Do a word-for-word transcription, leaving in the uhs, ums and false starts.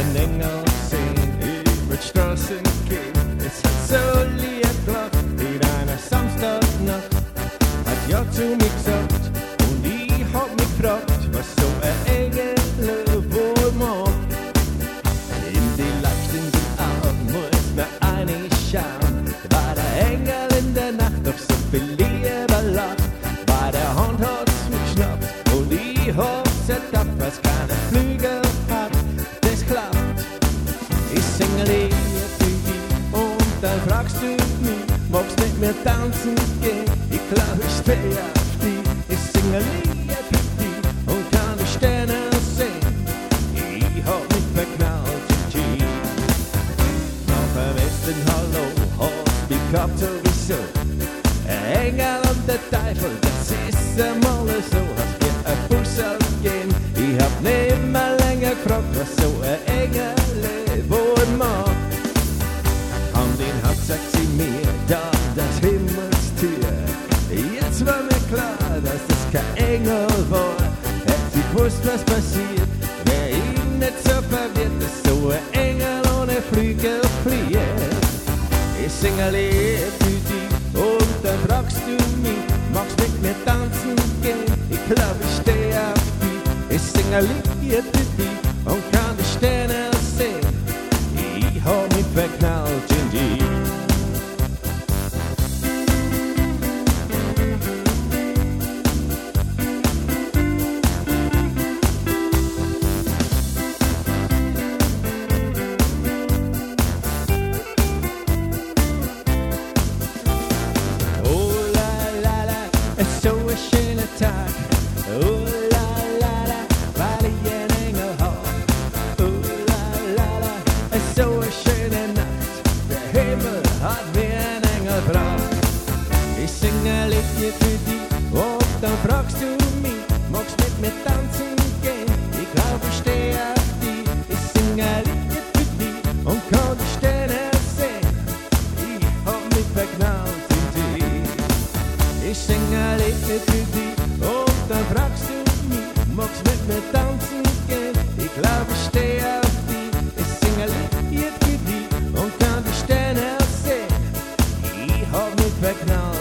einen Engel sehen, über die Straßen gehen. Es hat so lieb gelacht in einer Samstagnacht, hat ja zu mir gesagt und ich hab mich gefragt, was so ein Engel wohl macht. In die leuchtenden Augen muss man reinschauen, war der Engel in der Nacht doch so viel Liebe lacht, bei der Hand hat's mich geschnappt und ich hab's ertappt, was keine Flügel hat, das klappt. Ich singe Lied für dich und dann fragst du mich, magst mit mir tanzen gehen? Ich glaub, ich steh auf dich. Ich singe Lied für dich und kann die Sterne sehen. Ich hab mich verknallt in dich. Nach dem ersten Hallo hab ich gehabt sowieso. Ein Engel und der Teufel, das ist einmal so. Hast mir ein Bus aufgegeben, ich hab nicht mehr länger gefragt, was so ein Engel wohl macht. An den Hand sagt sie mir, da das Himmelstür. Jetzt war mir klar, dass das kein Engel war. Hätte sie gewusst, was passiert, wär ich nicht so verwirrt, dass so ein Engel ohne Flügel fliegt. Ich singe ein Lied für dich und dann fragst du mich, magst mit mir tanzen gehen? Ich glaub, ich steh auf dich. Ich singe ein Lied für dich und kann die Sterne sehen. Ich hab mich verknallt in dich. Oh la la la, so ein schöner Tag. Oh la la la, weil ich einen Engel hab. Oh la la la, so eine schöne Nacht. Der Himmel hat mir einen Engel gebracht. Ich singe ein Lied für dich und dann fragst du mich, magst mit mir tanzen gehen? Ich glaub, ich steh auf dich. Ich singe ein Lied für dich und kann die Sterne sehen. Ich hab mich verknallt in dich. Ich singe ein Lied für dich und dann fragst du mich, magst mit mir tanzen gehen? Ich glaub, ich steh auf dich. Ich singe ein Lied für dich und kann die Sterne sehen. Ich hab mich verknallt.